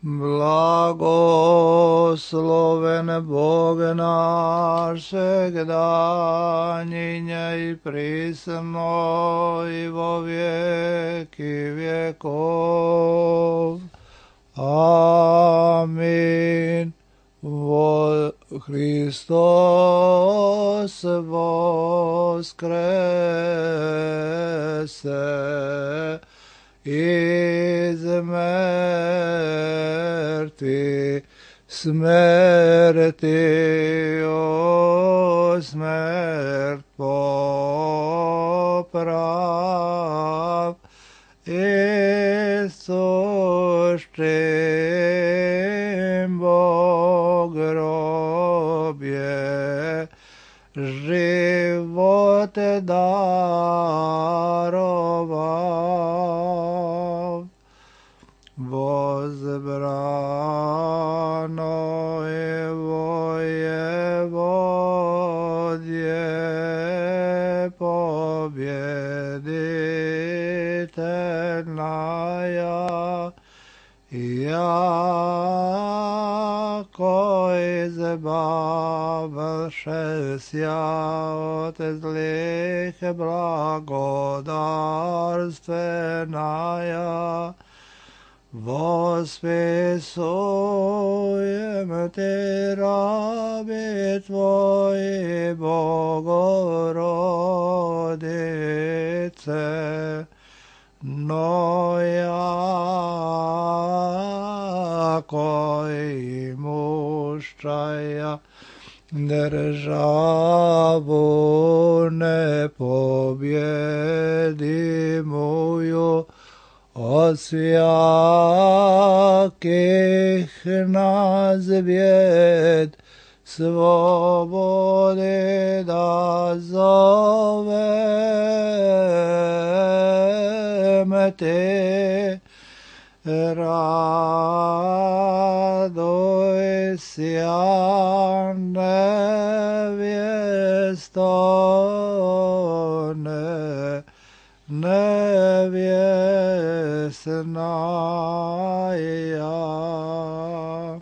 Blagosloven Bog naš, svegda, ninje i prisno i vo vijeki vjekov. Amin. Hristos voskrese iz mrtvih, smrti o smrt poprav, isuščim Bog grobje, život daroval. Возбрано его Еводье, победительная, яко избавившися от злых благодарственная, восписуем Ты, раби Твои, Богородице, но яко имущая державу непобедимую, от всяких нас бед свободы да зовем Ты. Радуйся, невесто, невесная.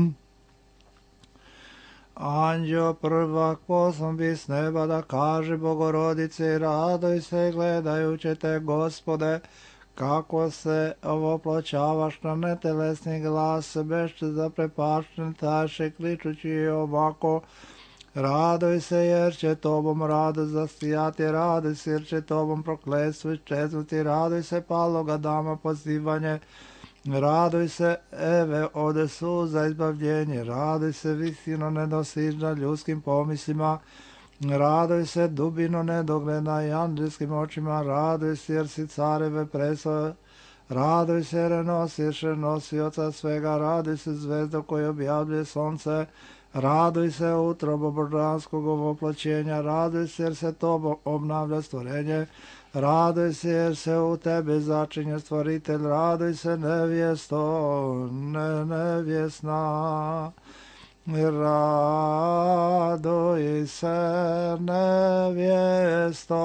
Anđeo prvak poslom bi s neba da kaže Bogorodici, radoj se gledajući te, Gospode, kako se ovoploćavaš na netelesni glas, bešte zaprepašten taše, kličući ovako: radoj se jer će tobom radost zasijati, radoj se jer će tobom prokletstvo iščeznuti, radoj se paloga dama pozivanje, radoj se Eve ode suza izbavljenje, radoj se visino nedosižna ljudskim pomislima, radoj se dubino nedogledna i anđelskim očima, radoj se jer si careve preso, radoj se jer nosiš nosioca svega, radoj se zvezdo koje objavljuje sunce, radoj se utrobo božanskog ovoploćenja, radoj se jer se tobo obnavlja stvorenje, radoj se jer se u tebe začinje stvoritelj, radoj se nevjesto, nevjesna. Radoj se nevjesto,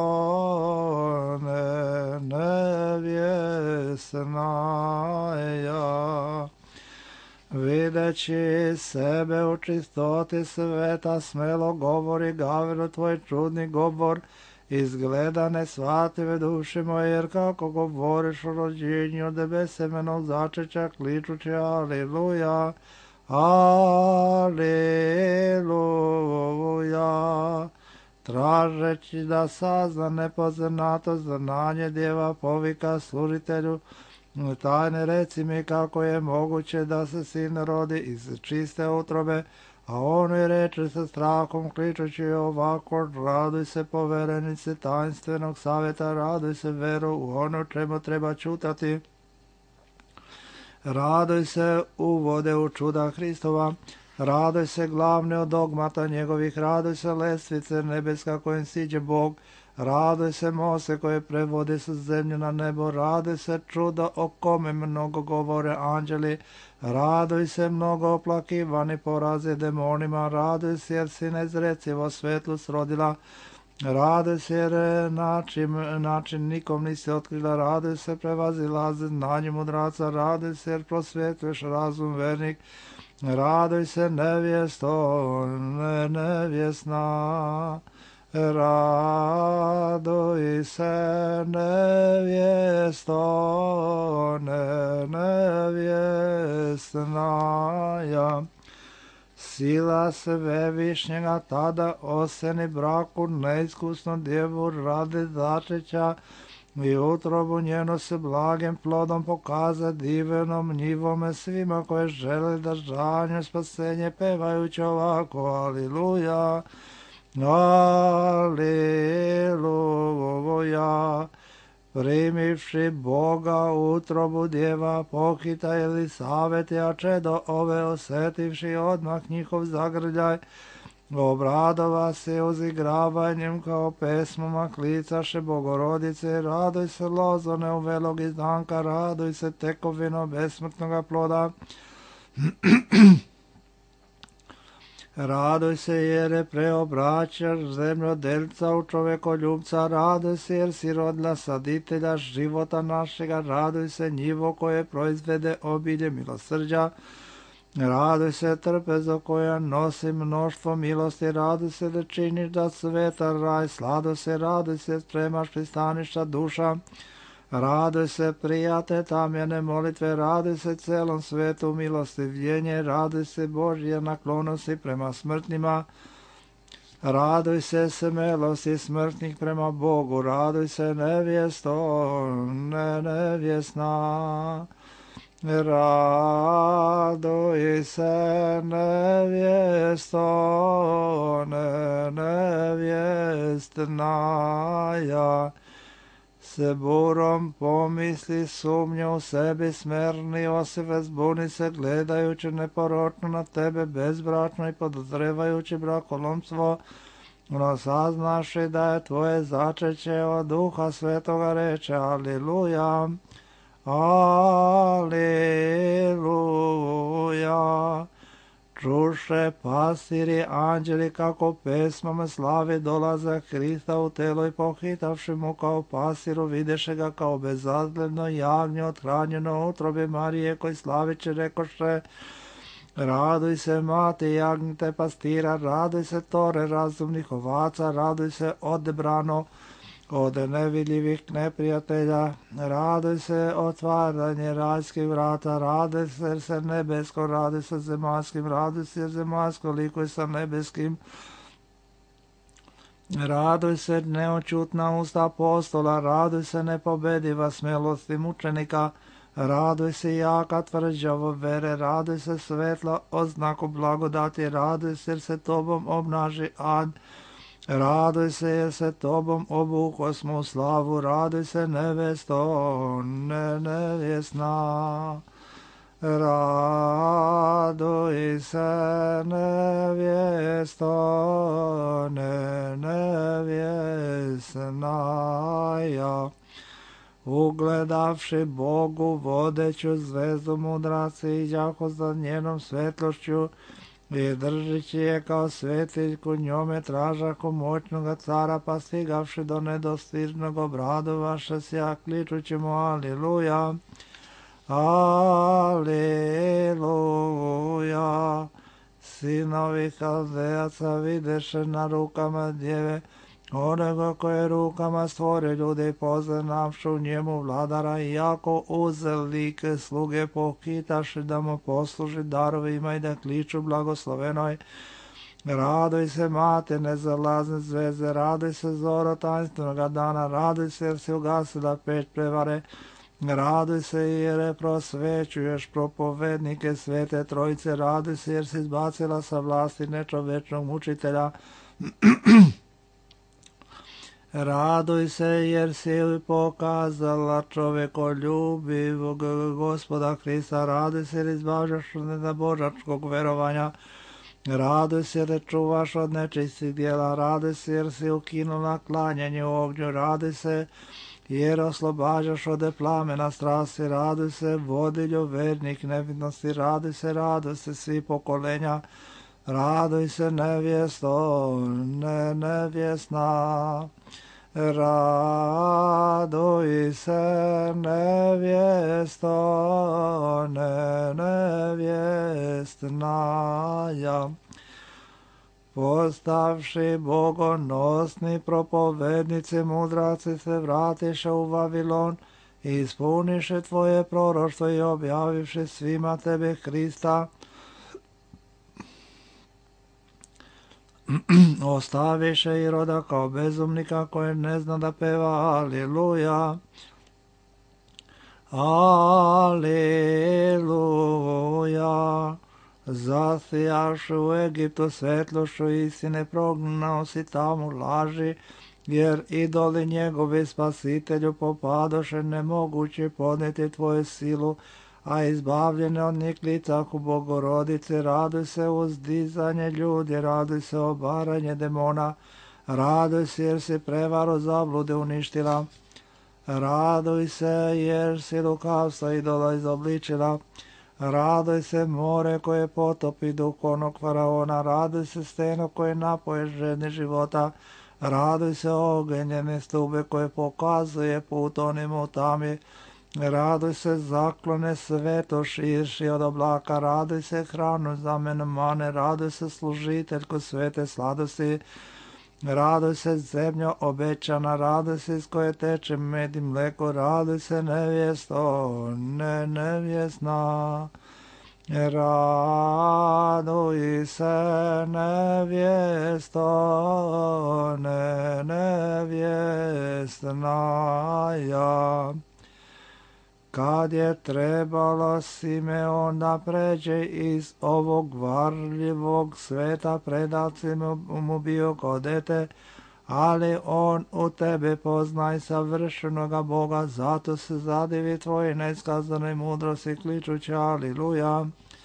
nevjesnaja. Videći sebe u čistoti sveta, smelo govori Gavrilu tvoj čudni govor, izgleda nesvative duše moje, jer kako govoriš o rođenju od besemenog začeća, kličući aleluja, aleluja. Tražeći da sazna nepoznato znanje djeva, povika služitelju tajne, reci mi kako je moguće da se sin rodi iz čiste utrobe, a on joj reče sa strahom kličući ovako: raduj se poverenice tajnstvenog savjeta, raduj se veru u ono čemu treba čutati, raduj se uvode u čuda Hristova, raduj se glavne od dogmata njegovih, raduj se lestvice nebeska kojim siđe Bog, raduj se mose koje prevode sa zemlje na nebo, raduj se čuda o kome mnogo govore anđeli, raduj se mnogo oplakivani poraze demonima, raduj se jer si nezrecivo svetlost rodila, Raduj se jer način nikom nisi otkrila, raduj se prevazilaze znanje mudraca, raduj se jer prosvjetuješ razum vernik, raduj se nevjesto, nevjesna, raduj se nevjesto, nevjesna. Sila Svevišnjega tada oseni braku neiskusnu djevu radi začeća i utrobu njeno se blagim plodom pokaza divenom njivome svima koje žele da žanju spasenje pevajući ovako aliluja, aliluja. Primivši Boga utrobu djeva pokita Elisavet, a čedo ove osetivši odmah njihov zagrljaj, obradova se uzigravanjem kao pesmama klicaše Bogorodice, raduj se lozone u velog izdanka, raduj se tekovino besmrtnoga ploda. Raduj se jer je preobraćaš zemljodelca u čovekoljubca, raduj se jer si rodila saditelja života našega, raduj se njivo koje proizvede obilje milosrđa, raduj se trpezo koja nosi mnoštvo milosti, raduj se da činiš da sveta raj slado se, raduj se spremaš pristaništa duša, raduj se prijate tamjene molitve, raduj se celom svetu milostivljenje, raduj se Božje naklonosti prema smrtnima, raduj se smelosti smrtnih prema Bogu, raduj se nevjesto, nevjesna, raduj se nevjesto, nevjestna. Se burom pomisli sumnja u sebi smerni Osife, zbuni se gledajući neporočno na tebe bezbračno i podozrevajući brakolomstvo, no saznaši da je tvoje začeće od Duha Svetoga, reče aliluja, aliluja. Čuše pastiri anđeli kako pesmama slavi dolaza Hrista u telo i pohitavši mu kao pasiru videše ga kao bezazljedno jagnje othranjeno u utrobi Marije koji slaviće rekoše, raduj se mati jagnjete pastira, raduj se tore razumnih ovaca, raduj se odebrano od nevidljivih neprijatelja, raduj se otvaranje rajskih vrata, raduj se nebesko, raduj se zemaljskim, raduj se zemaljsko likuj sa nebeskim, raduj se neočutna usta apostola, raduj se nepobediva smelosti mučenika, raduj se jaka tvrđavo vere, raduj se svetla oznaku blagodati, raduj se jer se tobom obnaži ad, raduj se jer se tobom obukosmo u slavu, raduj se nevesto, nevjesna, raduj se nevjesto, nevjesna. Ja. Ugledavši Bogu vodeću zvezdu mudraci iđaho za njenom svetlošću, i držeći je kao svetiljku njome tražahu moćnoga cara, pa stigavši do nedostižnog obradovaše se, a kličući mu aliluja, aliluja. Sinovi Haldejaca videše na rukama djeve onoga koje rukama stvore ljude i poznavši u njemu vladara, i jako uzel lik sluge pohitaše da mu posluži darovima i da kliču blagoslovenoj. Raduj se mate nezalazne zvezde, raduj se zoro tajnstvenog dana, raduj se jer si ugasila peć prevare, raduj se jer prosvećuješ propovednike svete trojice, raduj se jer si izbacila sa vlasti nečovečnog mučitelja, raduj se jer si pokazala čovekoljubivog Gospoda Hrista, raduj se jer izbavljaš od nedabožačkog verovanja, raduj se jer čuvaš od nečistih djela, raduj se jer si ukinula klanjanje u ognju, raduj se jer oslobađaš od plamena strasti, raduj se vodilju vernih nevinosti, raduj se svi pokolenja, raduj se nevjesto, nevjesna. Raduj se nevjesto, nevjestnaja. Postavši bogonosni propovednici, mudraci se vratiše u Vavilon i ispuniše tvoje proroštvo i objavivši svima tebe Hrista, ostaviše Iroda kao bezumnika koji ne zna da peva Aliluja. Aliluja. Zasijaš u Egiptu svetlošću istine, prognao si tamo laži, jer idoli njegovi spasitelju popadoše, nemoguće podnijeti tvoju silu, a izbavljene od njih licahu Bogorodice. Raduj se uzdizanje ljudi, raduj se obaranje demona, raduj se jer si prevaru zablude uništila, raduj se jer si lukavstva idola izobličila, raduj se more koje potopi duh onog faraona, raduj se steno koje napoje žedni života, raduj se ogenjene stube koje pokazuje put onima u tami, raduj se zaklone sveto širši od oblaka, raduj se hranu za mene mane, raduj se služiteljku svete sladosti, raduj se zemljo obećana, raduj se iz koje teče med i mleko, raduj se nevjesto, nevjesna. Raduj se nevjesto, nevjestnaja. Kad je trebalo Simeon da pređe iz ovog varljivog sveta, predac mu bio kao dete, ali on u tebe poznaj savršenoga Boga, zato se zadivi tvoje neskazane mudrosti, kličući Aliluja,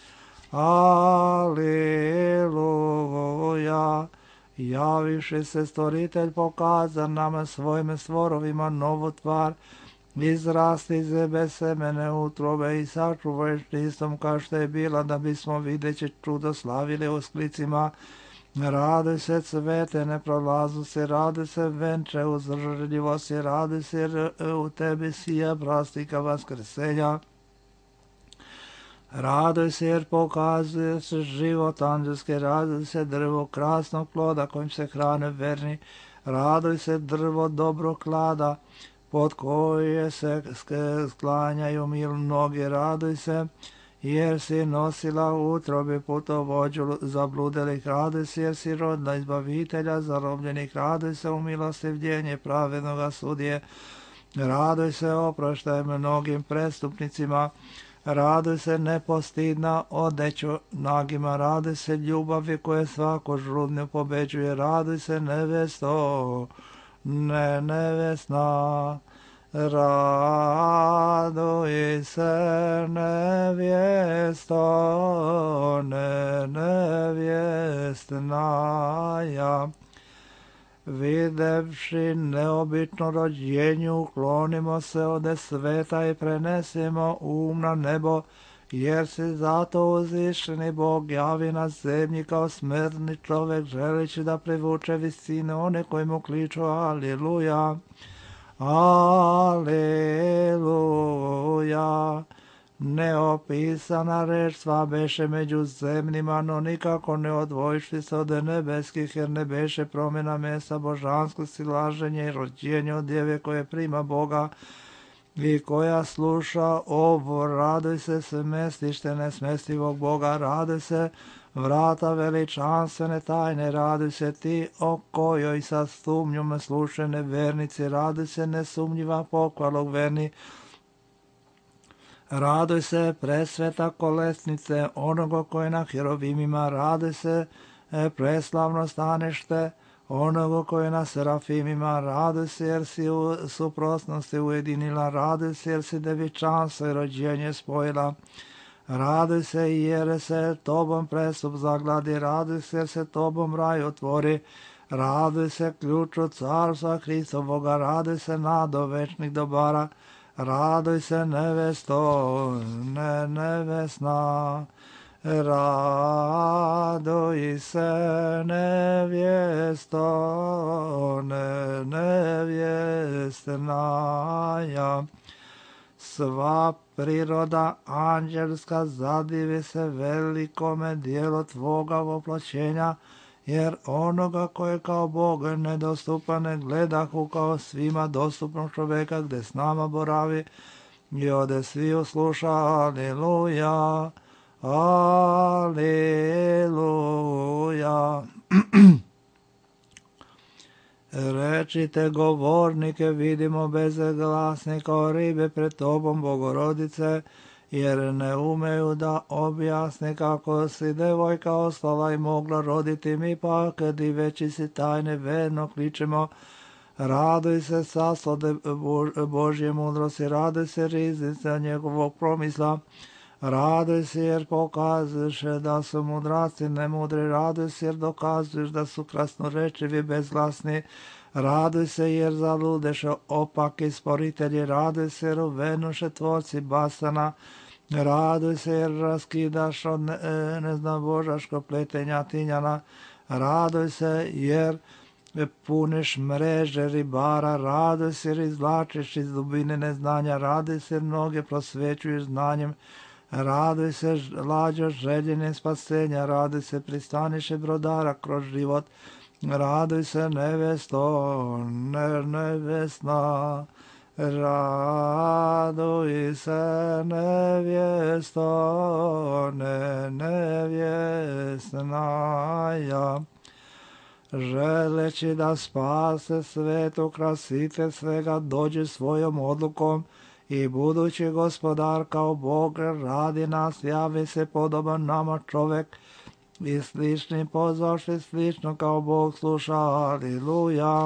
Aliluja. Javiše se stvoritelj, pokaza nama svojim stvorovima novu tvar, izrasti iz bez semene utrobe i sačuvaj čistom kao što je bila, da bismo videći čudo slavili u sklicima. Raduj se cvete neprolaznosti, raduj se venče uzdržljivosti, raduj se jer u tebi sija prastika vaskrsenja. Raduj se jer pokazuje se život anđelski, raduj se drvo krasnog ploda kojim se hrane verni, raduj se drvo dobrog klada, pod koje se sklanjaju mnogi, raduj se jer si nosila u utrobi putovođu zabludelih, raduj se jer si rodila izbavitelja zarobljenih, raduj se u milostivljenje pravednoga sudije, raduj se oproštaj mnogim prestupnicima, raduj se nepostidna odeću nagima, raduj se ljubavi koje svako žrudnju pobeđuje, raduj se nevesto, nevesna. Raduj se nevjesto, nevjestnaja. Videvši neobično rođenju, uklonimo se ode sveta i prenesimo na nebo, jer si zato uzvišeni Bog javi na zemlji kao smrtni čovjek, želeći da privuče visine one koji mu kliču Aliluja. Aleluja. Neopisana reč sva beše među zemljima, no nikako ne odvojišli se od nebeskih, jer ne beše promjena mjesta božanskosti, laženje i rođenje od djeve koje prima Boga i koja sluša ovo. Raduj se smestište nesmestivog Boga, raduj se vrata veličanstvene tajne, raduj se ti o kojoj sa sumnjom sluše nevernici, raduj se nesumnjiva pokvalog verni, raduj se presveta kolesnice onoga koje na herovimima, raduj se preslavno stanište onoga koje na serafimima, raduj se jer si u suprotnosti ujedinila, raduj se jer si devičanstvo i rođenje spojila, raduj se jer se tobom prestup zagladi, raduj se jer se tobom raj otvori, raduj se ključu carstva Hristovoga, raduj se nado večnih dobara, raduj se nevesto, nevesna. Raduj se nevjesto, nevjesnaja. Sva priroda anđelska zadivi se velikome dijelu tvoga voplaćenja, jer onoga koje kao Bog nedostupan ne gledahu kao svima dostupnog čovjeka gdje s nama boravi i ode svi usluša. Aleluja, aleluja. Rečite govornike, vidimo bezglasni kao ribe pred tobom, Bogorodice, jer ne umeju da objasne kako si devojka ostala i mogla roditi. Mi pak, diveći si tajne, verno kličemo. Raduj se saslade Božje mudrosti, raduj se riznica njegovog promisla. Raduj se jer pokazuješ da su mudraci nemudri, raduj se jer dokazuješ da su krasnorečivi bezglasni, raduj se jer zaludeše opaki sporitelji, raduj se jer uvenuše tvorci basana, raduj se jer raskidaš od neznabožaško pletenja tinjana, raduj se jer puniš mreže ribara, raduj se jer izvlačiš iz dubine neznanja, raduj se jer mnoge prosvećuješ znanjem, raduj se lađo željenje spasenja, raduj se pristaniše brodara kroz život, raduj se nevesto, nevesna, raduj se nevjesto, nevjesnaja. Želeći da spase svetu krasite svega, dođe svojom odlukom i budući gospodar kao Bog radi nas, javi se podoban nama čovek i slični pozvaši slično kao Bog sluša. Aleluja,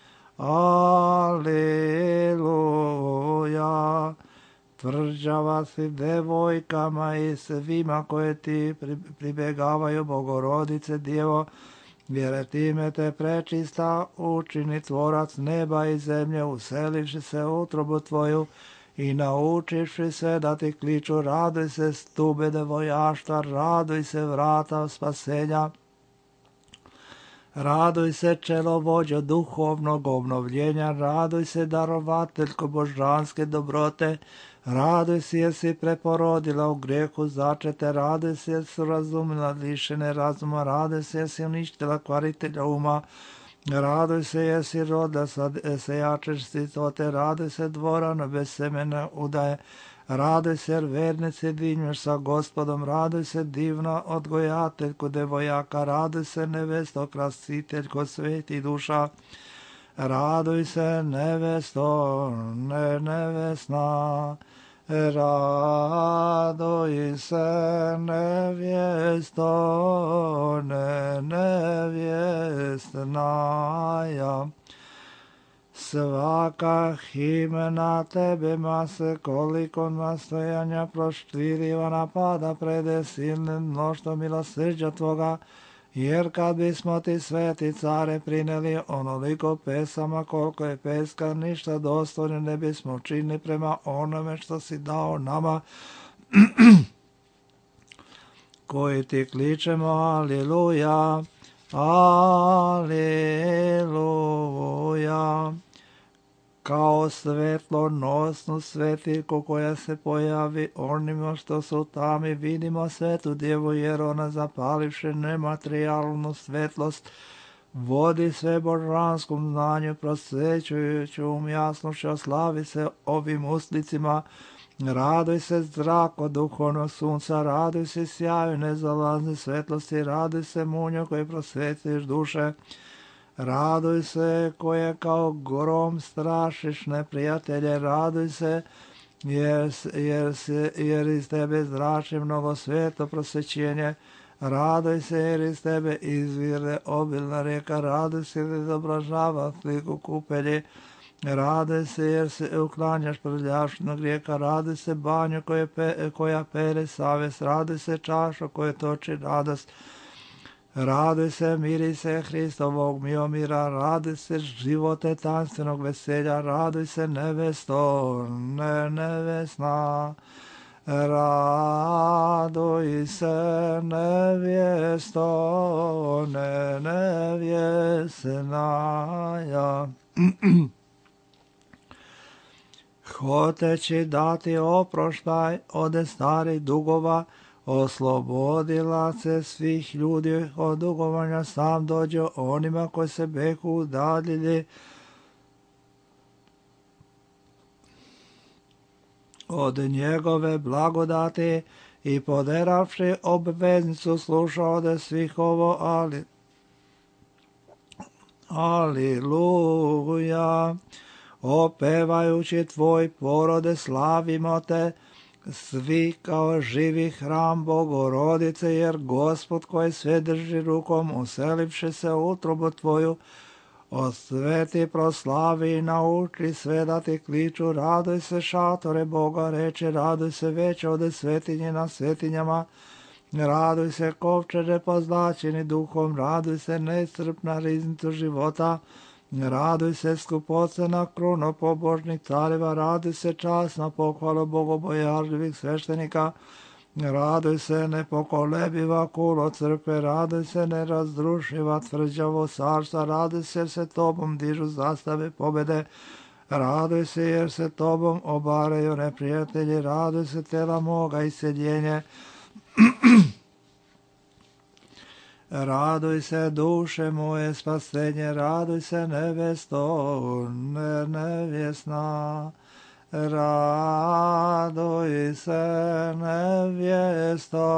aleluja. Tvrđava si devojkama i svima koje ti pribjegavaju, Bogorodice Djevo, jer time te prečista učini tvorac neba i zemlje, uselivši se u utrobu tvoju i naučivši se da ti kliču. Raduj se stube devojaštva, raduj se vrata spasenja, raduj se čelovođo duhovnog obnovljenja, raduj se darovateljko božanske dobrote, raduj se jer si preporodila u grijehu začete, raduj se jer su razumila lišene razuma, raduj se jer si uništila kvaritelja uma, raduj se jer si rodila sejače šticote, raduj se dvorano bez semena udaje, raduj se jer vernici dinješ sa gospodom, raduj se divna odgojateljko devojaka, raduj se nevesto krasiteljko sveti duša, raduj se nevesto, nevesna, raduj se nevjesto, nevjesnaja. Svaka himna tebe mase koliko nastojanja proštviriva napada prede silne mnoštvo milosrđa tvoga, jer kad bismo ti sveti care prineli onoliko pesama koliko je peska, ništa dostojno ne bismo učinili prema onome što si dao nama koji ti kličemo. Aleluja, aleluja. Kao svetlonosnu svetiljku koja se pojavi onima što su tami, vidimo svetu djevu, jer ona zapalivši nematerijalnu svetlost vodi sve božanskom znanju, prosvećujući jasnošću, oslavi se ovim uslicima. Raduj se zrako duhovnog sunca, raduj se sjaju nezalazne svetlosti, raduj se munjo koji prosvetuješ duše, raduj se koje kao grom strašiš neprijatelje, raduj se jer iz tebe zrači mnogo sveto prosvećenje, raduj se jer iz tebe izvire obilna rijeka, raduj se jer izobražava sliku kupelji, raduj se jer se uklanjaš prljašnog rijeka, raduj se banju koja pere savest, raduj se čašo koje toči radost, raduj se mirise Hristovog miomira, raduj se živote tanstvenog veselja, raduj se nevesto, nevesna, Raduj se nevjesto, nevjesnaja. Hoteći dati oproštaj od starih dugova, oslobodila se svih ljudi od dugovanja, sam dođe onima koji se beku udaljili od njegove blagodati i poderavši obveznicu slušao od svih ovo, Aliluja. Opevajući tvoj porode slavimo te, svi kao živi hram Bogorodice, jer Gospod koji sve drži rukom, uselivši se u utrobu tvoju, osveti, proslavi i nauči sve da ti kliču. Raduj se šatore Boga, reče, raduj se veće od svetinje na svetinjama, raduj se kovčeže pozlačeni duhom, raduj se neiscrpna riznicu života, raduj se skupocena kruno pobožnih careva, raduj se časna pohvala bogobojažljivih sveštenika, raduj se nepokolebiva kulo crkve, raduj se nerazdrušiva tvrđavo carstva, raduj se jer se tobom dižu zastave pobede, raduj se jer se tobom obaraju neprijatelji, raduj se tela moga iseljenje. Raduj se duše moje spasenje, raduj se nevesto, nevjesna. Raduj se nevjesto,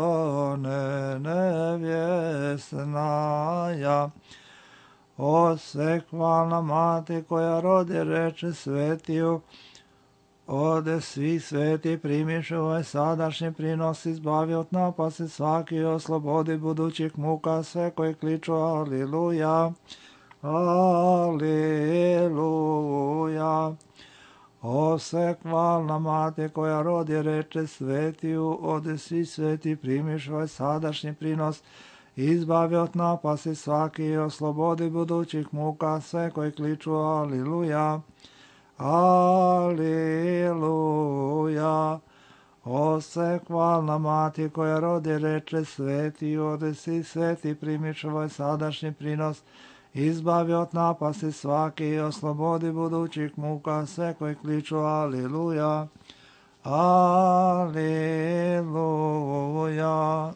nevjesnaja. O sekvalna mati koja rodi reče svetiju, ode svi sveti primiše ovaj sadašnji prinos, izbavi od napasti svaki, oslobodi budućih muka sve koji kliču aliluja, aliluja. O sekvalna mati koja rodi reče svetiju, ode svi sveti primiše ovaj sadašnji prinos, izbavi od napasti svaki, oslobodi budućih muka sve koji kliču aliluja, aliluja. O sekvalna mati koja rodi reče sveti, ode svi sveti primiš ovaj sadašnji prinos, izbavi od napasti svaki i oslobodi budućih muka sve koji kliču aliluja, aliluja.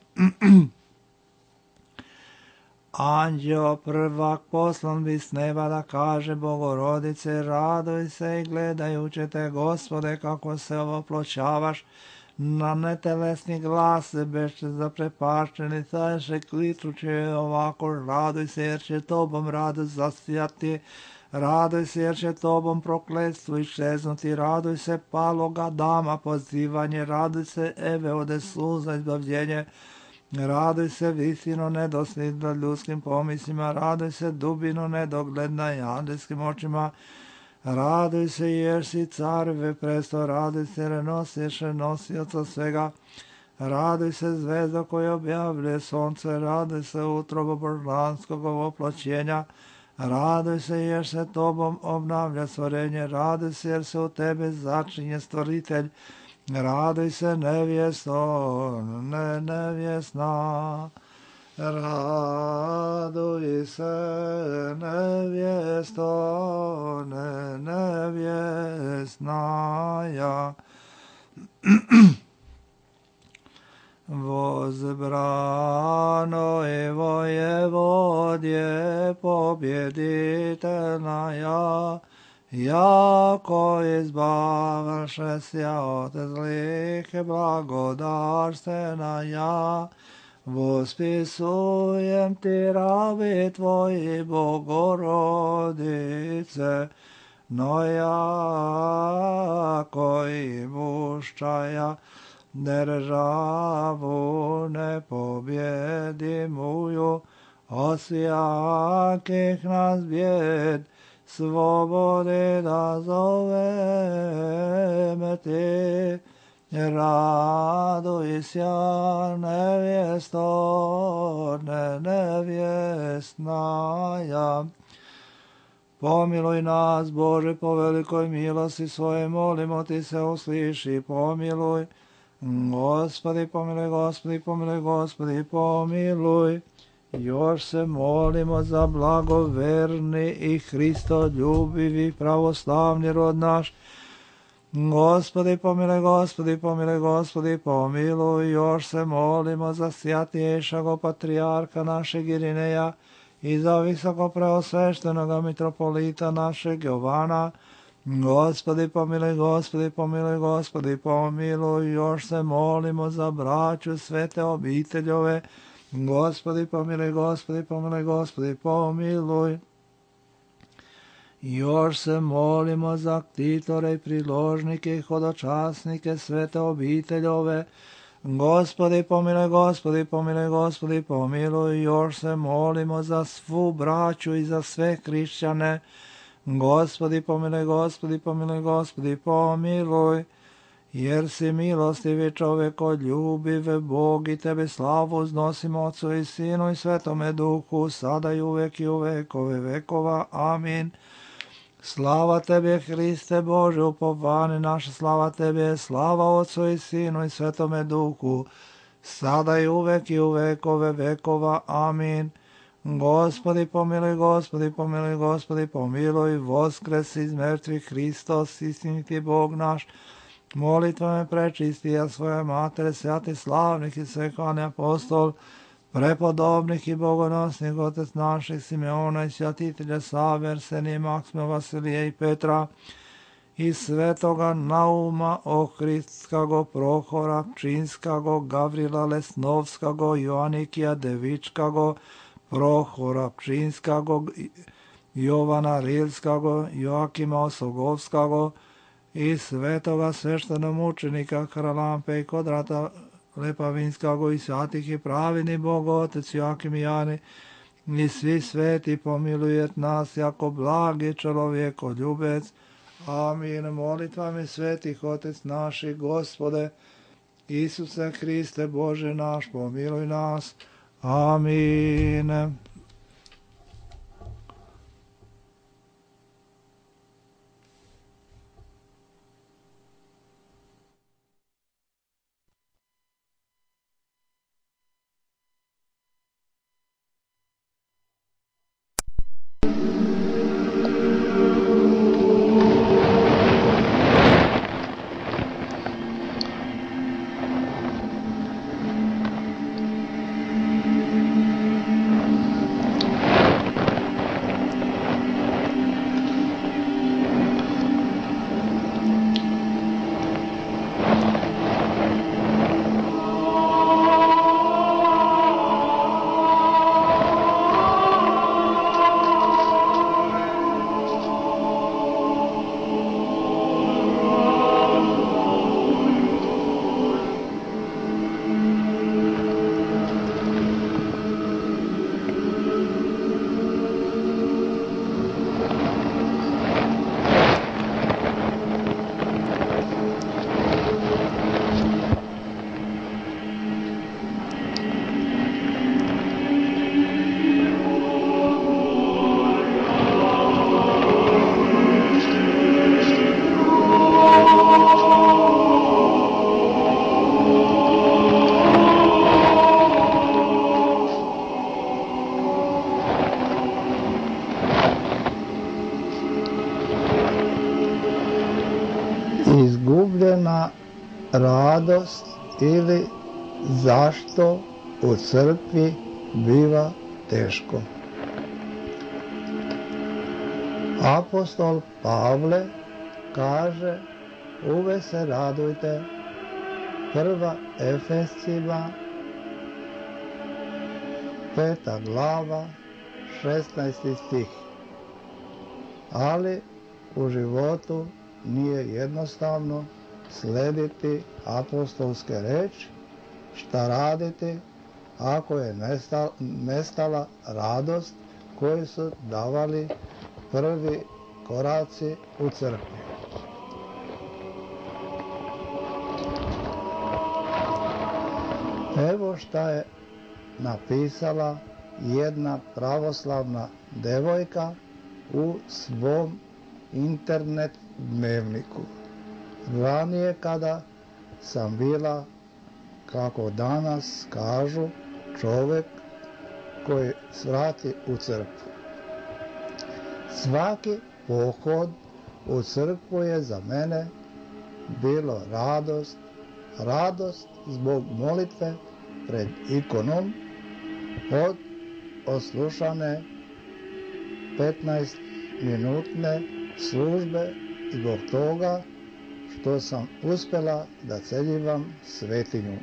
Anđeo prvak poslan bi s neba da kaže Bogorodice, raduj se i gledajući te, Gospode, kako se ovoploćavaš, na netelesni glas se beše zaprepašćeni, sajše kličući ovako, raduj se jer će tobom radost zasijati, raduj se jer će tobom prokletstvo iščeznuti, raduj se paloga dama pozivanje, raduj se Eve ode suza izbavljenje, raduj se visino nedoslidno ljudskim pomislima, raduj se dubino nedogledna i andelskim očima, raduj se jer si careve presto, raduj se jer nosiš nosioca svega, raduj se zvezda koja objavljuje sonce, raduj se utrobo božanskog ovoploćenja, raduj se jer se tobom obnavlja stvorenje, raduj se jer se u tebe začinje stvoritelj, raduj se nevjesto, nevjesna. Raduj se nevjesto, nevjesnaja. Возбрано и воеводje победительная, яко избавшеся от злых и благодарственная, восписуем ти раби твои, Богородице, но яко имущая державу непобедимую, от всяких нас бед, свободы да зовем ти. Радуйся, невесто, невестная. Помилуй нас, Боже, по великой милости Своей, молимо Ти се услыши, помилуй. Gospodi pomiluj, Gospodi pomiluj, Gospodi pomiluj. Još se molimo za blagoverni i Hristoljubivi pravoslavni rod naš. Gospodi pomiluj, Gospodi pomiluj, Gospodi pomiluj. Još se molimo za svjatješago patrijarha našeg Irineja i za visoko preosveštenoga mitropolita našeg Jovana. Gospodi pomiluj, Gospodi pomiluj, Gospodi pomiluj. Još se molimo za braću svete obiteljove. Gospodi pomiluj, Gospodi pomiluj, Gospodi pomiluj. Još se molimo za ktitore i priložnike i hodočasnike svete obiteljove. Gospodi pomiluj, Gospodi pomiluj, Gospodi pomiluj. Još se molimo za svu braću i za sve hrišćane. Gospodi pomiluj, Gospodi pomiluj, Gospodi pomiluj. Jer si milostivi čovjeko ljubive, Bog i tebe slavu uznosimo Otcu i Sinu i Svetome Duhu, sada i uvek i u vekove vekova. Amin. Slava Tebe, Hriste Bože, upovani naša, slava Tebe, slava Otcu i Sinu i Svetome Duhu, sada i uvek i u vekove vekova. Amin. Gospodi pomiluj, Gospodi pomiluj, Gospodi pomiluj, voskres iz mrtvih Hristos, istiniti Bog naš, molitvame prečistija svoje matere, svjati slavnih i svekani apostol, prepodobnih i bogonosnih otec naših Simeona i svjatitelja Save, Arsenije, Maksima, Vasilije i Petra, i svetoga Nauma, Ohridskago, Prohora, Pčinskago, Gavrila Lesnovskago, Joanikija Devičkago, Prohora Pčinskago, Jovana Rilskago, Joakima Osogovskago i svetoga sveštenomučenika Hralampe i Kodrata Lepavinskago i svatih i pravini Bog Otec Joakim i Jani i svi sveti pomilujet nas jako blagi čovjeko ljubec. Amin. Molitvami svetih Otec naših, Gospode Isuse Hriste Bože naš, pomiluj nas. Amin. Izgubljena radost ili zašto u crkvi biva teško. Apostol Pavle kaže: uvek se radujte, 1. Efescima 5. glava 16. stih. Ali u životu nije jednostavno slediti apostolske reči. Šta raditi ako je nestala radost koju su davali prvi koraci u crkvi? Evo šta je napisala jedna pravoslavna devojka u svom internet dnevniku. Ranije kada sam bila, kako danas kažu, čovjek koji svrati u crkvu. Svaki pohod u crkvu je za mene bilo radost zbog molitve pred ikonom, od oslušane 15-minutne službe, zbog toga što sam uspjela da celjivam svetinju.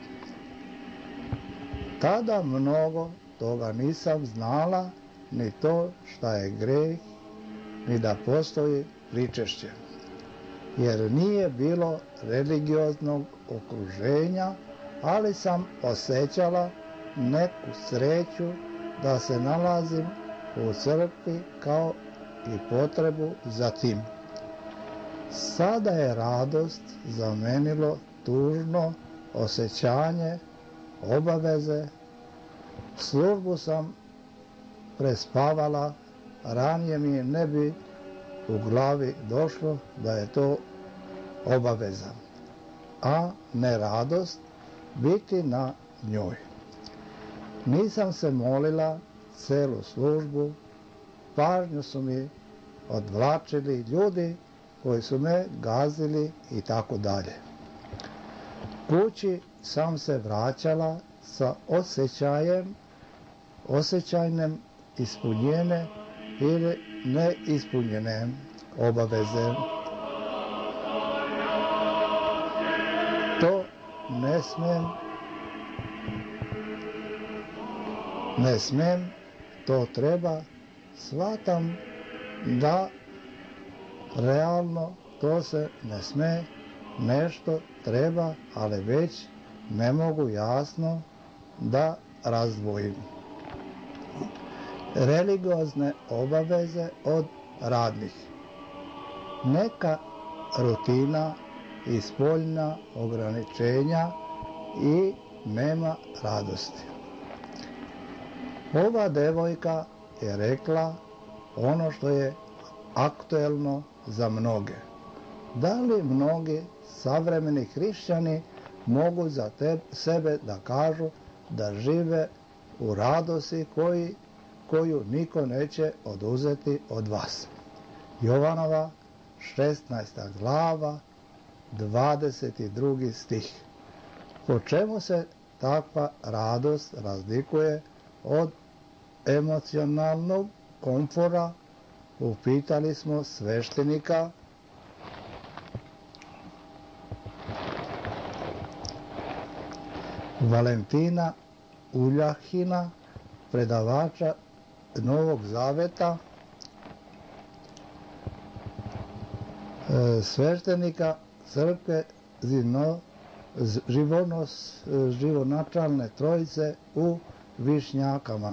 Tada mnogo toga nisam znala, ni to šta je greh, ni da postoji pričešće. Jer nije bilo religioznog okruženja, ali sam osjećala neku sreću da se nalazim u crkvi, kao i potrebu za tim. Sada je radost zamenilo tužno osjećanje obaveze. Službu sam prespavala, ranije mi ne bi u glavi došlo da je to obaveza, a ne radost biti na njoj. Nisam se molila celu službu, pažnju su mi odvlačili ljudi koji su me gazili i tako dalje. Kući sam se vraćala sa osjećajnem ispunjene ili neispunjene obaveze. To ne smem, to treba, shvatam da realno to se ne sme, nešto treba, ali već ne mogu jasno da razdvojim religiozne obaveze od radnih. Neka rutina i spoljna ograničenja i nema radosti. Ova devojka je rekla ono što je aktuelno za mnoge. Da li mnogi savremeni hrišćani mogu za sebe da kažu da žive u radosti koju niko neće oduzeti od vas? Jovanova 16. glava 22. stih. Po čemu se takva radost razlikuje od emocionalnog komfora? Upitali smo sveštenika Valentina Uljahina, predavača Novog Zaveta, sveštenika crkve živonačalne trojice u Višnjakama.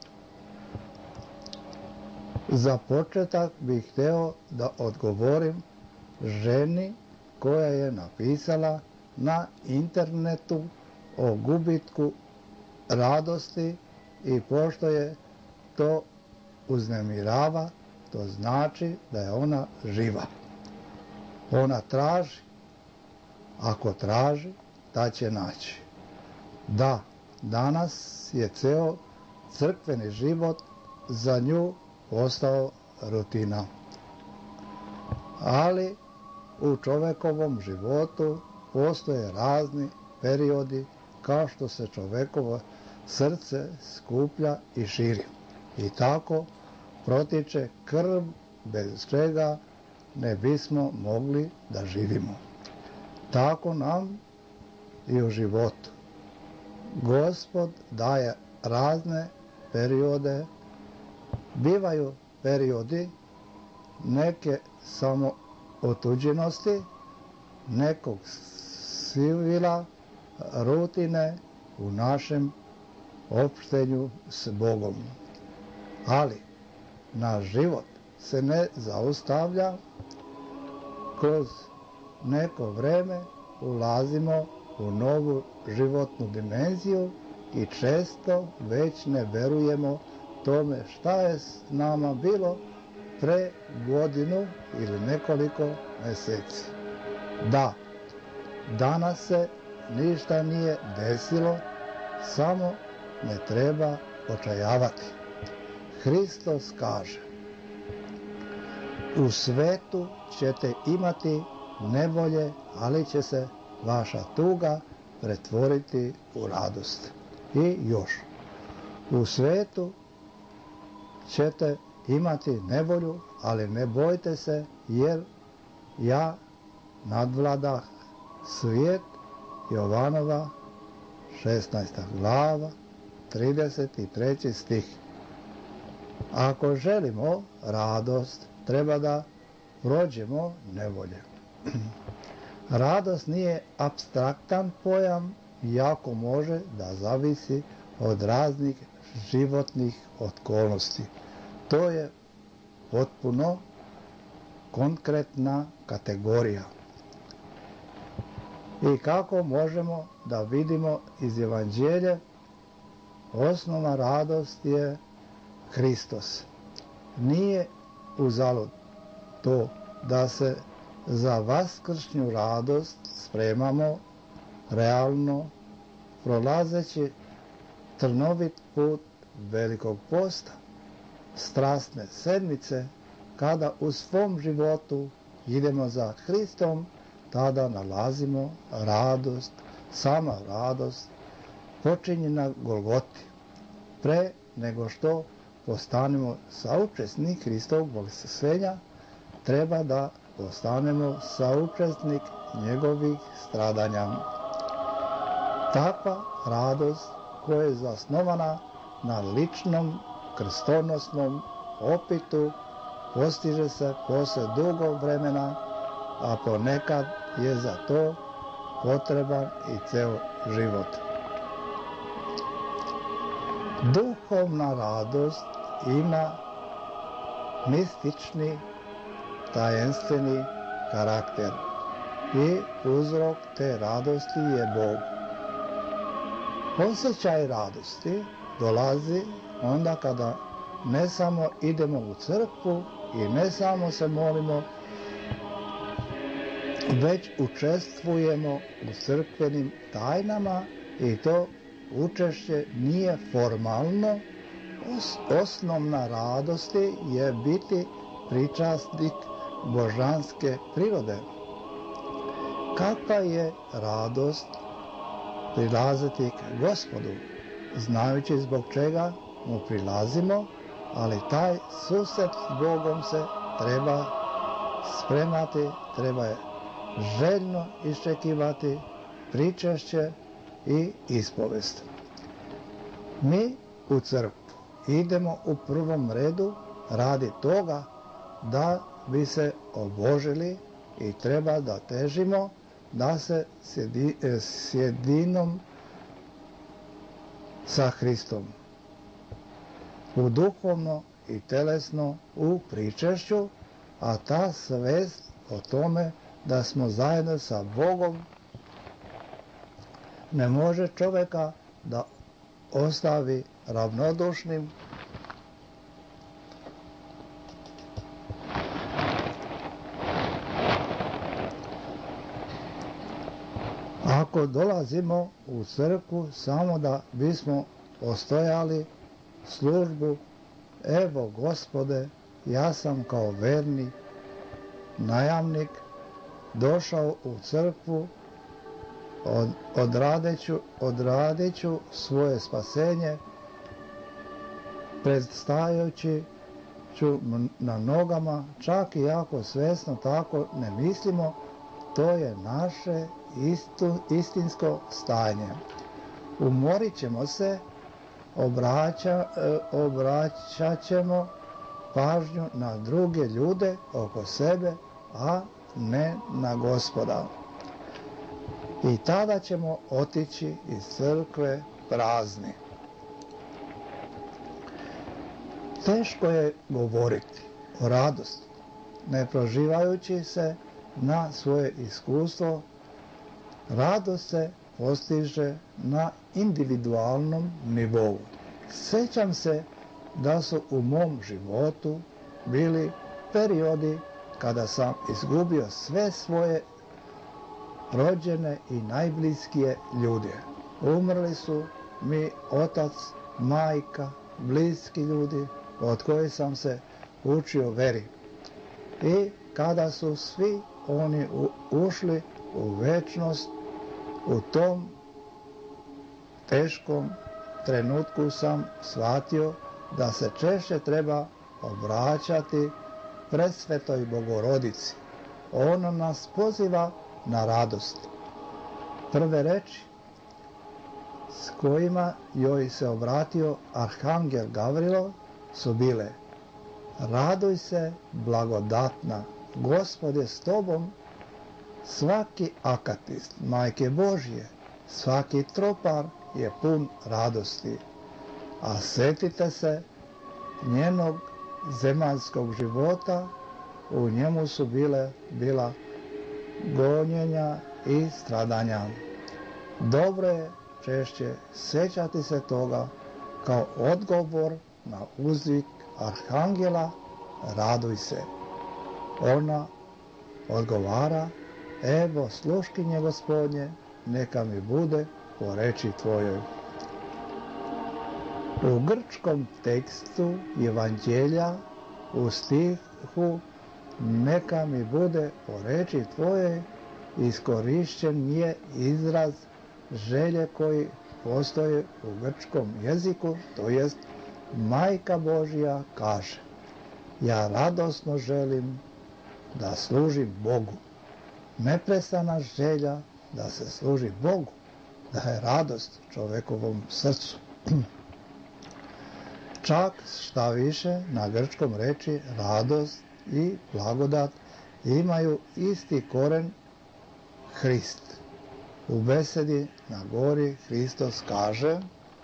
Za početak bih hteo da odgovorim ženi koja je napisala na internetu o gubitku radosti, i pošto je to uznemirava, to znači da je ona živa. Ona traži, ako traži, ta će naći. Da, danas je ceo crkveni život za nju postao rutina. Ali u čovekovom životu postoje razni periodi, kao što se čovekovo srce skuplja i širi. I tako protiče krv, bez čega ne bismo mogli da živimo. Tako nam i u životu Gospod daje razne periode. Bivaju periodi neke samo otuđenosti, nekog sivila, rutine u našem opštenju s Bogom. Ali naš život se ne zaustavlja. Kroz neko vreme ulazimo u novu životnu dimenziju i često već ne verujemo tome šta je s nama bilo pre godinu ili nekoliko meseci. Da, danas se ništa nije desilo, samo ne treba očajavati. Hristos kaže: u svetu ćete imati nevolje, ali će se vaša tuga pretvoriti u radost. I još, u svetu ćete imati nevolju, ali ne bojte se, jer ja nadvladah svijet. Jovanova 16. glava 33. stih. Ako želimo radost, treba da prođemo nevolje. Radost nije apstraktan pojam, iako može da zavisi od raznih životnih okolnosti. To je potpuno konkretna kategorija. I kako možemo da vidimo iz Evanđelja, osnovna radost je Hristos. Nije uzalud to da se za vaskršnju radost spremamo realno, prolazeći trnovit put velikog posta, strasne sedmice, kada u svom životu idemo za Hristom, tada nalazimo radost, sama radost počinje na Golgoti. Pre nego što postanemo saučesnik Hristovog bogosluženja, treba da postanemo saučesnik njegovih stradanja. Takva radost koja je zasnovana na ličnom krstonosnom opitu postiže se posle dugog vremena, a ponekad je za to potreban i ceo život. Duhovna radost ima mistični, tajenstveni karakter i uzrok te radosti je Bog. Osjećaj radosti dolazi onda kada ne samo idemo u crkvu i ne samo se molimo, već učestvujemo u crkvenim tajnama i to učešće nije formalno. Osnovna radosti je biti pričasnik božanske prirode. Kakva je radost prilaziti k Gospodu, znajući zbog čega mu prilazimo, ali taj susret s Bogom se treba spremati, treba je željno iščekivati pričešće i ispovest. Mi u crkvu idemo u prvom redu radi toga da bi se obožili i treba da težimo da se sjedinom sa Hristom u duhovno i telesno u pričešću, a ta svest o tome da smo zajedno sa Bogom ne može čoveka da ostavi ravnodušnim, ako dolazimo u crkvu samo da bismo ostojali službu. Evo Gospode, ja sam kao verni najamnik došao u crkvu, odradit ću svoje spasenje, predstajući ću na nogama, čak i ako svesno tako ne mislimo, to je naše istinsko stanje. Umorit ćemo se, obraćat ćemo pažnju na druge ljude oko sebe, a ne na Gospoda. I tada ćemo otići iz crkve prazni. Teško je govoriti o radosti, ne proživajući se na svoje iskustvo. Radost se postiže na individualnom nivou. Sjećam se da su u mom životu bili periodi kada sam izgubio sve svoje rođene i najbliskije ljude. Umrli su mi otac, majka, bliski ljudi od kojih sam se učio veri. I kada su svi oni ušli u večnost, u tom teškom trenutku sam shvatio da se češće treba obraćati presvetoj Bogorodici. Ona nas poziva na radost. Prve reči s kojima joj se obratio arhangel Gavrilo su bile: raduj se, blagodatna, Gospod je s tobom. Svaki akatist Majke Božje, svaki tropar je pun radosti. A setite se njenog zemaljskog života, u njemu su bila gonjenja i stradanja. Dobro je češće sećati se toga kao odgovor na uzvik arhangela raduj se. Ona odgovara: evo sluškinje Gospodnje, neka mi bude po reči tvojoj. U grčkom tekstu Evanđelja u stihu neka mi bude po reči tvojoj iskorišćen je izraz želje koji postoji u grčkom jeziku, to jest Majka Božja kaže: ja radosno želim da služim Bogu. Neprestana želja da se služi Bogu daje radost čovjekovom srcu. Čak šta više, na grčkom reči radost i blagodat imaju isti koren Hrist. U besedi na gori Hristos kaže: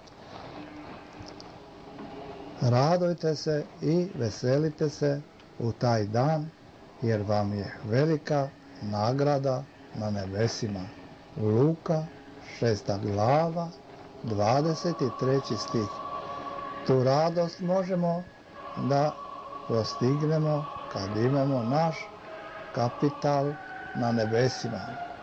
radujte se i veselite se u taj dan, jer vam je velika nagrada na nebesima. Luka 6. glava 23. stih. Tu radost možemo da postignemo kad imamo naš kapital na nebesima.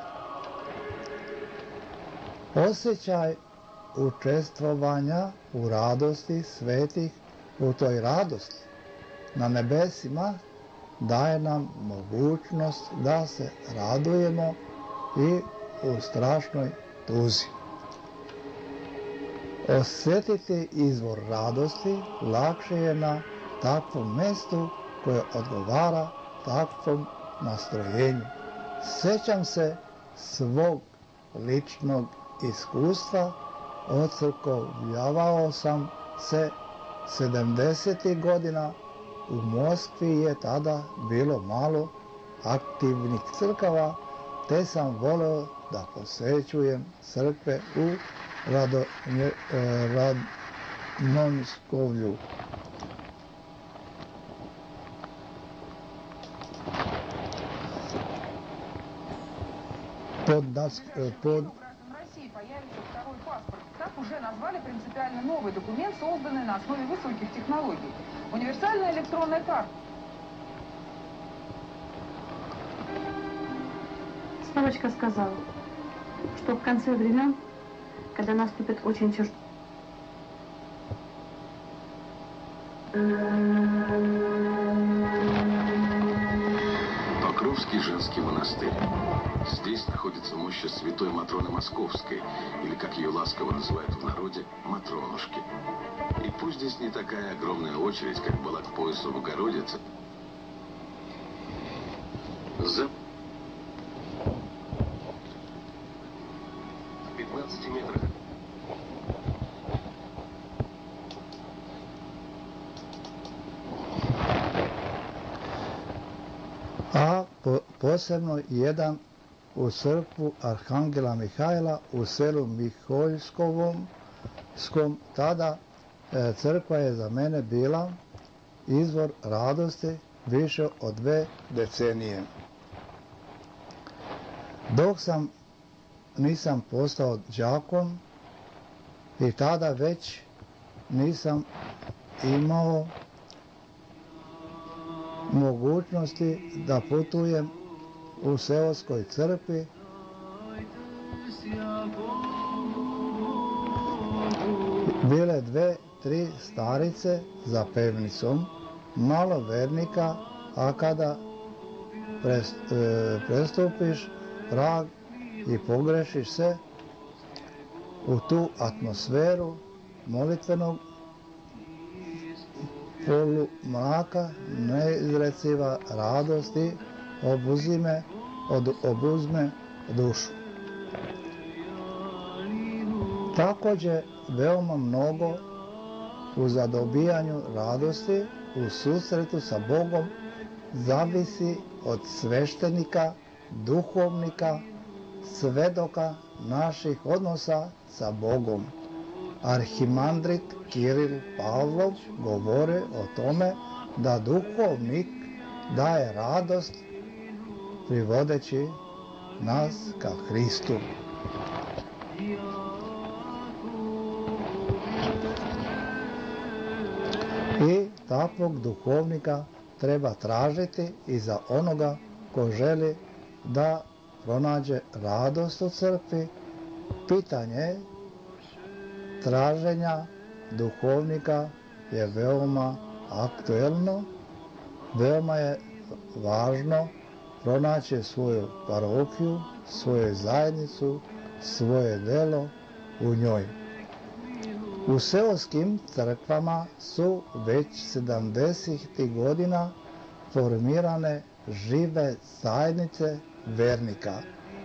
Osjećaj učestvovanja u radosti svetih u toj radosti na nebesima daje nam mogućnost da se radujemo i u strašnoj tuzi. Osjetiti izvor radosti lakše je na takvom mjestu koje odgovara takvom nastrojenju. Sjećam se svog ličnog iskustva, ocrkovljavao sam se 70. godina. U Moskvi je tada bilo malo aktivnih crkava, te sam voleo da posjećujem crkve u Radnonskovlju. Так уже назвали принципиально новый документ, созданный на основе высоких технологий. Универсальная электронная карта. Старочка сказала, что в конце времен, когда наступит очень тяжело. Покровский женский монастырь. Здесь находится мощь святой Матроны Московской, или, как ее ласково называют в народе, Матронушки. И пусть здесь не такая огромная очередь, как была к поясу Богородицы, за 15 метрах. A posebno jedan u crkvu Arhangela Mihajla u selu Miholjskovom. Tada crkva je za mene bila izvor radosti više od 2 decenije. Dok nisam postao đakon i tada već nisam imao mogućnosti da putujem u seoskoj crkvi Bile 2-3 starice za pevnicom, malo vernika, a kada prestupiš prag i pogrešiš se u tu atmosferu molitvenog polumraka, neizreciva radosti obuzme dušu. Također veoma mnogo u zadobijanju radosti u susretu sa Bogom zavisi od sveštenika, duhovnika, svedoka naših odnosa sa Bogom. Arhimandrit Kiril Pavlov govori o tome da duhovnik daje radost privodeći nas ka Hristu. I takvog duhovnika treba tražiti i za onoga ko želi da pronađe radost u crkvi. Pitanje traženja duhovnika je veoma aktuelno, veoma je važno pronaći svoju parohiju, svoju zajednicu, svoje delo u njoj. U seoskim crkvama su već 70. godina formirane žive zajednice vernika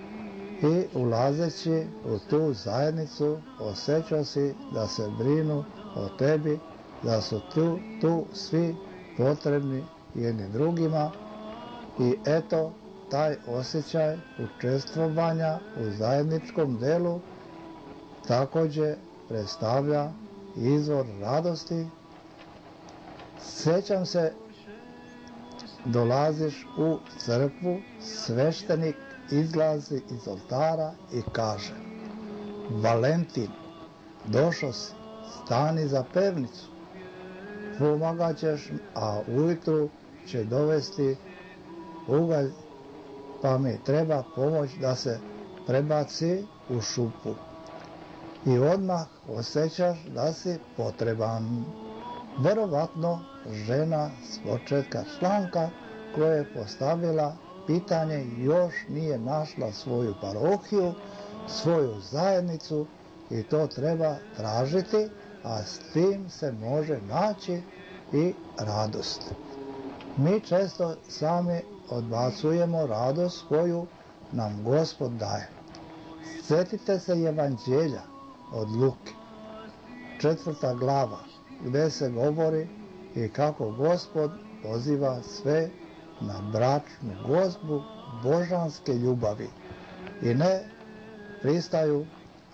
i ulazeći u tu zajednicu osjećao si da se brinu o tebi, da su tu svi potrebni jedni drugima i eto taj osjećaj učestvovanja u zajedničkom delu također predstavlja izvor radosti. Sjećam se, dolaziš u crkvu, sveštenik izlazi iz oltara i kaže: Valentin, došao si, stani za pevnicu, pomagat ćeš, a ujutru će dovesti ugalj, pa mi treba pomoć da se prebaci u šupu. I odmah osjećaš da si potreban. Verovatno žena s početka članka koja je postavila pitanje još nije našla svoju parohiju, svoju zajednicu i to treba tražiti, a s tim se može naći i radost. Mi često sami odbacujemo radost koju nam Gospod daje. Sjetite se Evanđelja od Luke, 4. glava, gdje se govori i kako Gospod poziva sve na bračnu gozbu božanske ljubavi i ne pristaju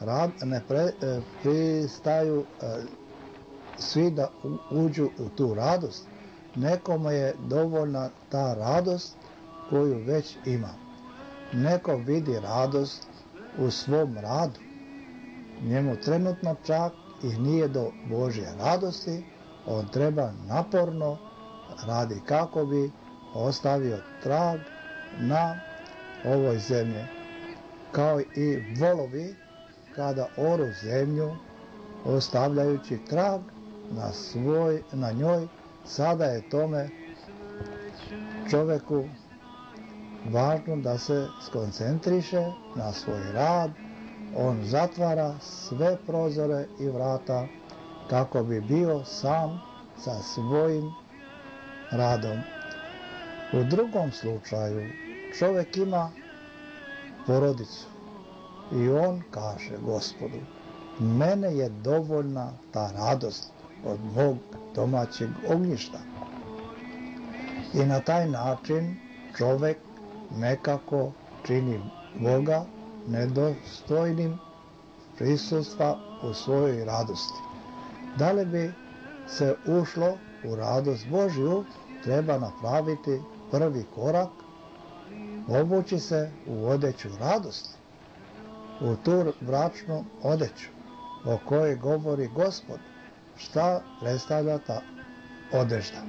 svi da uđu u tu radost. Nekome je dovoljna ta radost koju već ima. Neko vidi radost u svom radu. Njemu trenutno čak i nije do Božje radosti, on treba naporno radi kako bi ostavio trag na ovoj zemlji. Kao i volovi kada oru zemlju ostavljajući trag na njoj, sada je tome čovjeku važno da se skoncentriše na svoj rad. On zatvara sve prozore i vrata kako bi bio sam sa svojim radom. U drugom slučaju čovjek ima porodicu i on kaže Gospodu: mene je dovoljna ta radost od mog domaćeg ognjišta. I na taj način čovjek nekako čini Boga nedostojnim prisustva u svojoj radosti. Da li bi se ušlo u radost Božju, treba napraviti prvi korak, obući se u odeću radosti, u tu bračnu odeću o kojoj govori Gospod. Šta predstavlja ta odežda?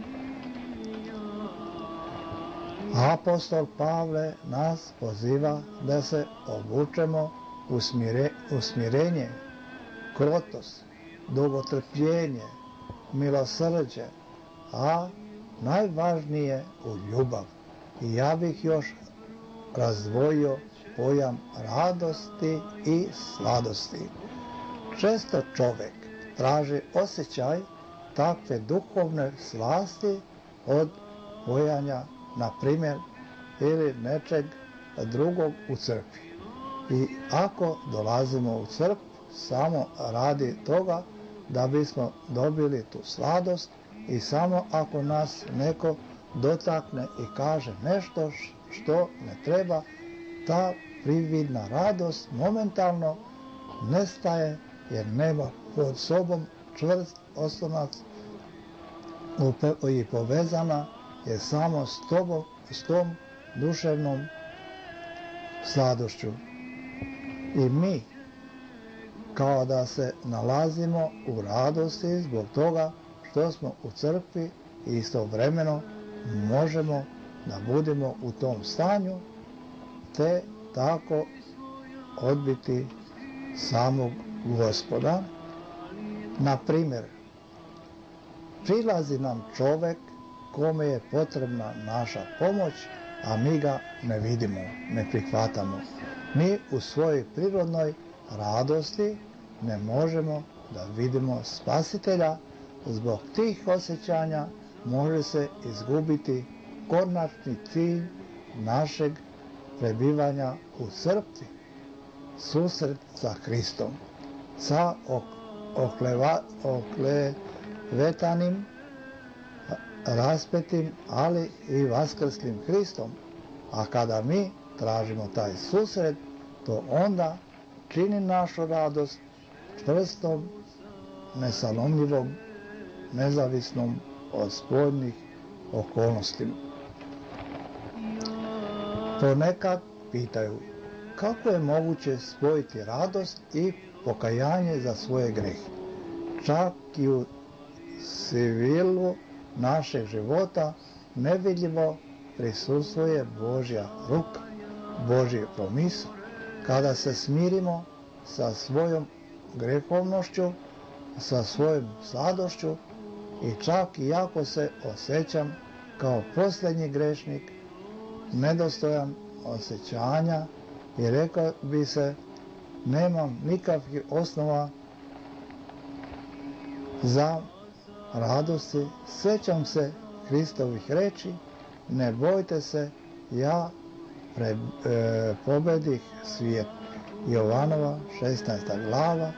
Apostol Pavle nas poziva da se obučemo usmirenje, krotost, dugotrpljenje, milosrđe, a najvažnije u ljubav. I ja bih još razdvojio pojam radosti i sladosti. Često čovjek traži osjećaj takve duhovne slasti od bojanja, na primjer, ili nečeg drugog u crkvi. I ako dolazimo u crkvu samo radi toga da bismo dobili tu sladost i samo ako nas neko dotakne i kaže nešto što ne treba, ta prividna radost momentalno nestaje jer nema pod sobom čvrst oslonac i povezana je samo s tom duševnom sladošću. I mi kao da se nalazimo u radosti zbog toga što smo u crkvi i istovremeno možemo da budemo u tom stanju te tako odbiti samog Gospoda. Na primjer, prilazi nam čovjek kome je potrebna naša pomoć, a mi ga ne vidimo, ne prihvatamo. Mi u svojoj prirodnoj radosti ne možemo da vidimo Spasitelja. Zbog tih osjećanja može se izgubiti konačni cilj našeg prebivanja u crkvi, susret sa Hristom, sa oklevetanim, raspetim, ali i vaskrslim Hristom. A kada mi tražimo taj susret, to onda čini našu radost čvrstom, nesalomljivom, nezavisnom od spoljnih okolnosti. Ponekad pitaju kako je moguće spojiti radost i pokajanje za svoje grehe. Čak i u sivilu našeg života nevidljivo prisustvuje Božja ruka, Božji promisao. Kada se smirimo sa svojom grehovnošću, sa svojom sladošću i čak i ako se osjećam kao posljednji grešnik, nedostojan osjećanja i rekao bi se nemam nikakvih osnova za radosti, sjećam se Hristovih reči, ne bojte se, ja pobedih svijet. Jovanova 16. glava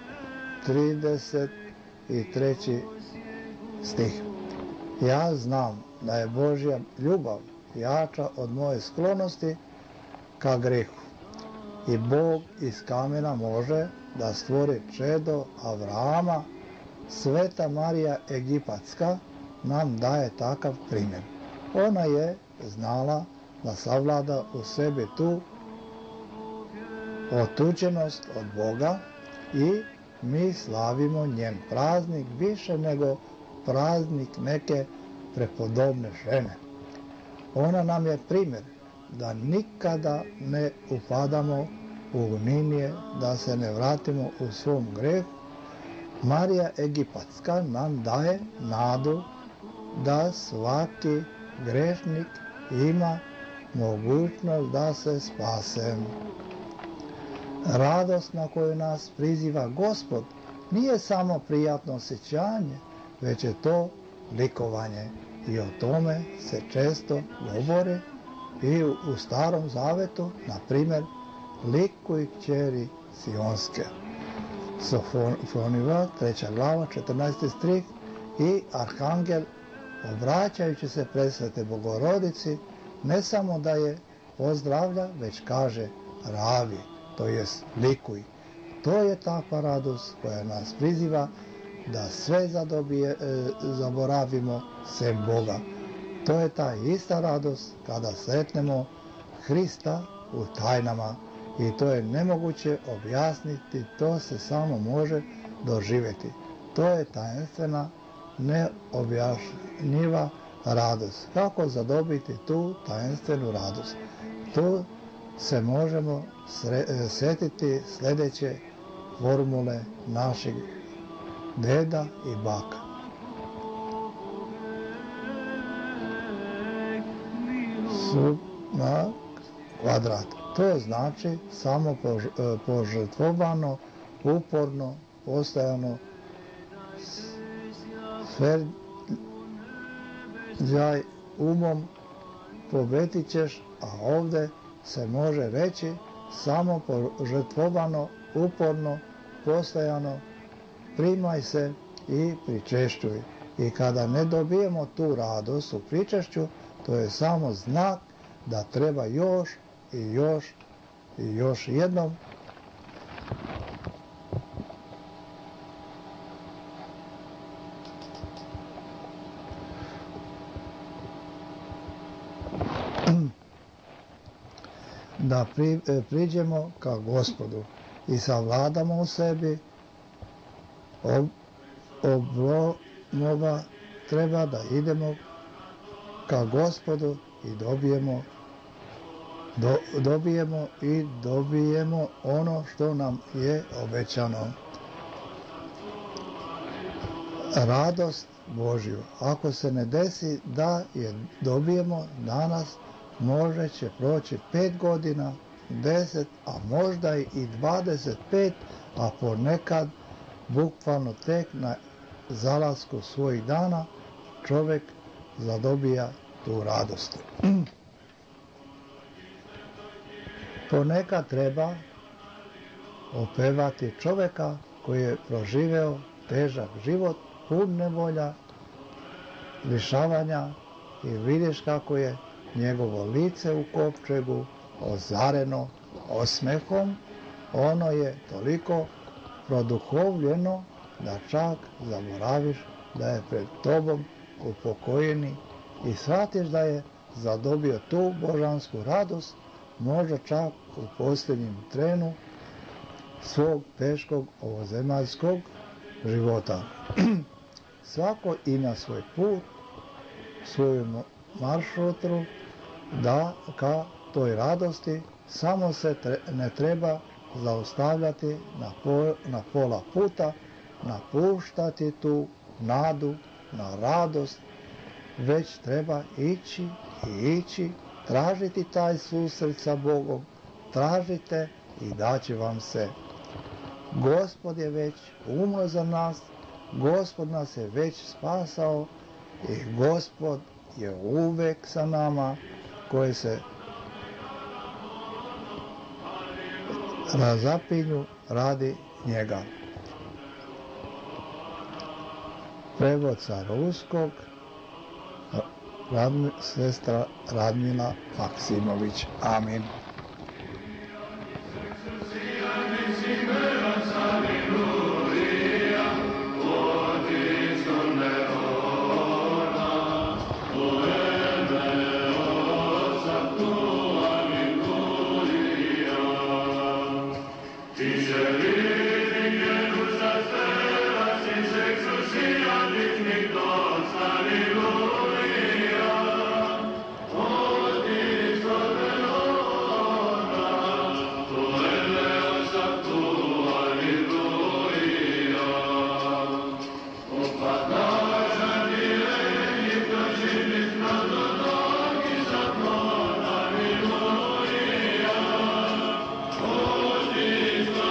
33. stih. Ja znam da je Božja ljubav jača od moje sklonosti ka grehu. I Bog iz kamena može da stvori čedo Avrama. Sveta Marija Egipatska nam daje takav primjer. Ona je znala da savlada u sebi tu otuđenost od Boga i mi slavimo njen praznik više nego praznik neke prepodobne žene. Ona nam je primjer da nikada ne upadamo u uninije, da se ne vratimo u svom grehu. Marija Egipatska nam daje nadu da svaki grešnik ima mogućnost da se spase. Radost na koju nas priziva Gospod nije samo prijatno osjećanje, već je to likovanje i o tome se često govori i u Starom Zavetu, na primjer, likuj kćeri Sionske. Sofoniva, 3. glava, 14. stih, i arhangel, obraćajući se presvete Bogorodici, ne samo da je pozdravlja, već kaže ravi, to jest likuj. To je takva radost koja nas priziva da sve zaboravimo sem Boga. To je ta ista radost kada sretnemo Hrista u tajnama i to je nemoguće objasniti, to se samo može doživjeti. To je tajenstvena, neobjašnjiva radost. Kako zadobiti tu tajenstvenu radost? Tu se možemo sjetiti sljedeće formule naših deda i baka. Su na kvadrat. To znači samo požrtvovano, uporno, postojano, svedjaj umom, pobetit ćeš, a ovdje se može reći samo požrtvovano, uporno, postojano, primaj se i pričešćuj. I kada ne dobijemo tu radost u pričešću, to je samo znak da treba još i još i još jednom da priđemo ka Gospodu i savladamo u sebi oblomova, treba da idemo ka Gospodu i dobijemo ono što nam je obećano. Radost Božju. Ako se ne desi da je dobijemo danas, možda će proći 5 godina, 10, a možda i 25, a ponekad bukvalno tek na zalasku svojih dana čovjek zadobija tu radost. Ponekad treba opevati čovjeka koji je proživeo težak život, pun nevolja, lišavanja i vidiš kako je njegovo lice u kovčegu ozareno osmehom, ono je toliko produhovljeno da čak zaboraviš da je pred tobom upokojeni i shvatiš da je zadobio tu božansku radost, možda čak u posljednjem trenu svog teškog ovozemaljskog života. Svako ima svoj put, svoju maršrutru, da ka toj radosti samo se ne treba zaustavljati na pola puta, napuštati tu nadu na radost, već treba ići i ići, tražiti taj susret sa Bogom, tražite i daće vam se. Gospod je već umro za nas, Gospod nas je već spasao i Gospod je uvek sa nama koji se razapinju radi njega. Prevod sa ruskog, sestra Radmila Maksimović. Amin.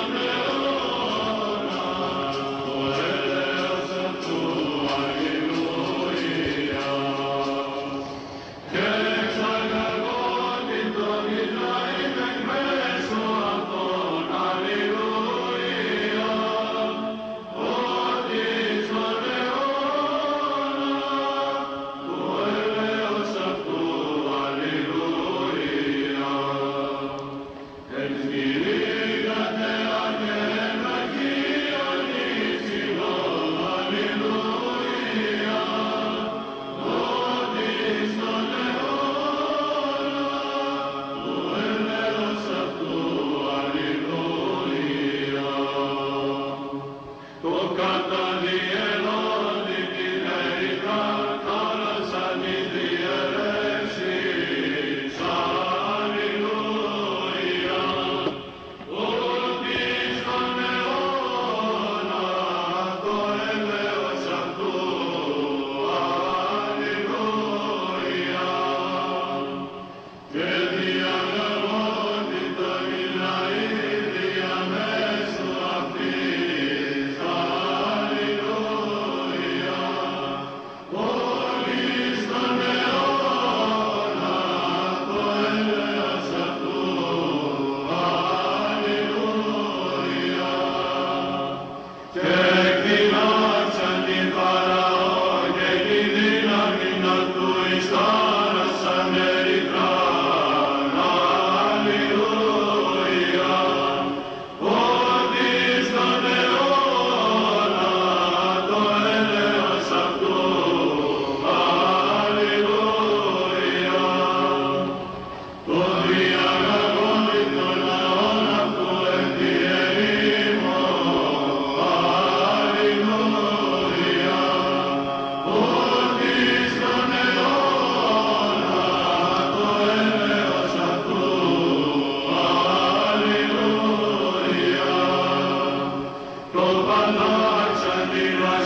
Hallelujah.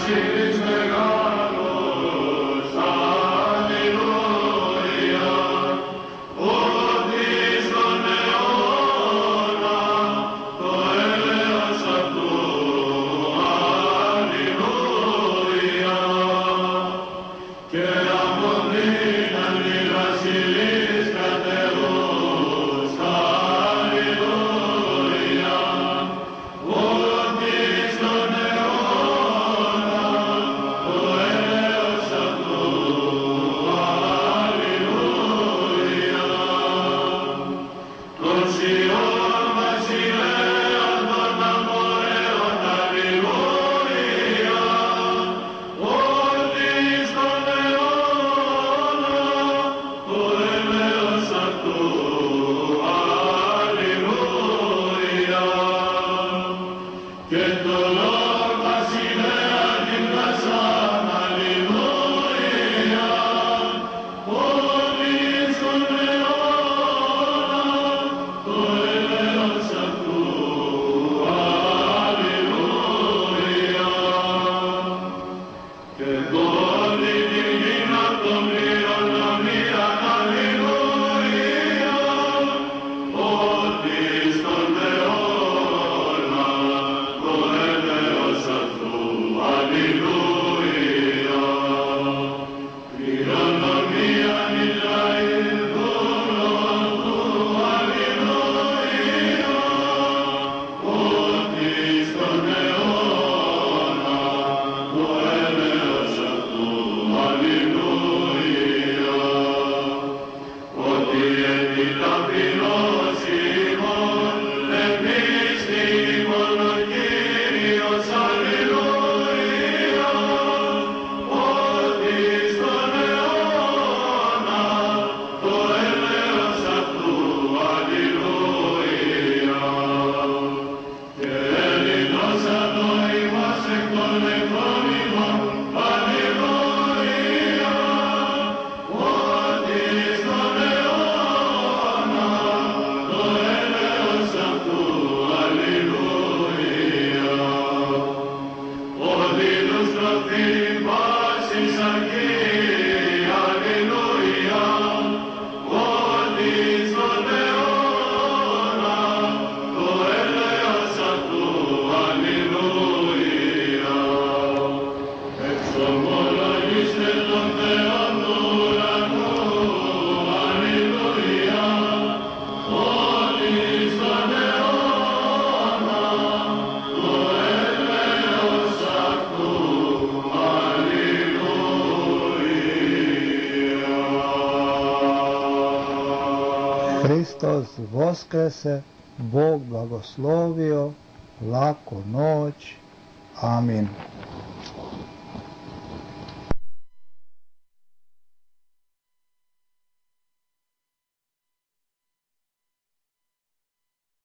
Hristos Voskrese, Bog blagoslovio, laku noć, amin.